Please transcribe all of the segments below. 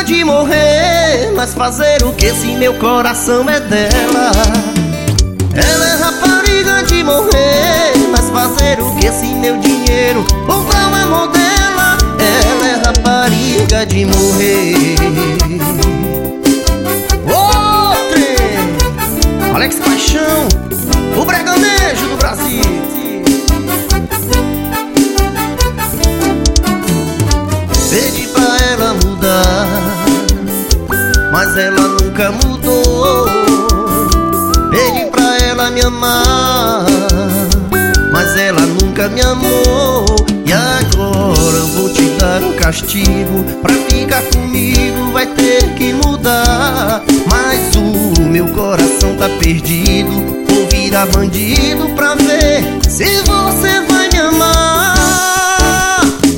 de morrer, mas fazer o que se meu coração é dela? Ela é rapariga de morrer, mas fazer o que se meu dinheiro comprar o amor dela? Ela é rapariga de morrer. Alex Paixão, o breganejo do Brasil. Pedi pra ela mudar, mas ela nunca mudou. Pedi pra ela me amar, mas ela nunca me amou. E agora eu vou te dar um castigo. Pra ficar comigo vai ter que mudar. Mas o meu coração tá perdido. Vou virar bandido pra ver se você vai me amar.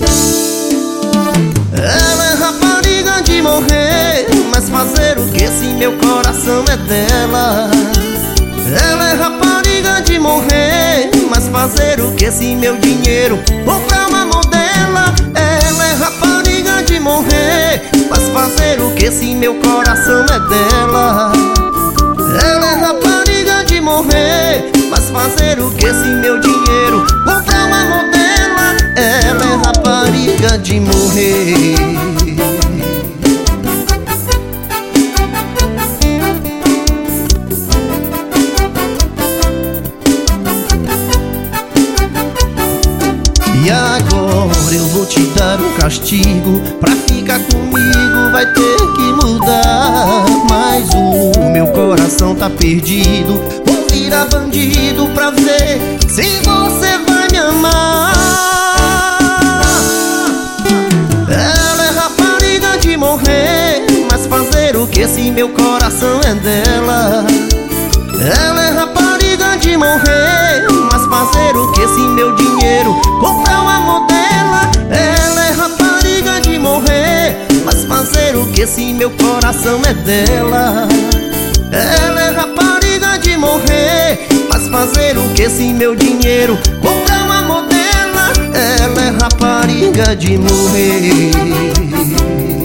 Ela é rapariga de morrer, mas fazer o que se meu coração é dela? Ela é rapariga de morrer, mas fazer o que se meu dinheiro comprar uma amor dela? Ela é rapariga de morrer, mas fazer o que se meu coração é dela? Ela é rapariga de morrer, mas fazer o que se meu dinheiro comprar uma amor dela? Ela é rapariga de morrer. E agora eu vou te dar um castigo. Pra ficar comigo vai ter que mudar. Mas o meu coração tá perdido. Vou virar bandido pra ver se você vai me amar. Ela é rapariga de morrer, mas fazer o que se meu coração é dela? Ela é rapariga de morrer, mas fazer o que se meu dinheiro comprar o amor dela? Ela é rapariga de morrer, mas fazer o que se meu coração é dela? Ela é rapariga de morrer, mas fazer o que se meu dinheiro comprar o amor dela? Ela é rapariga de morrer.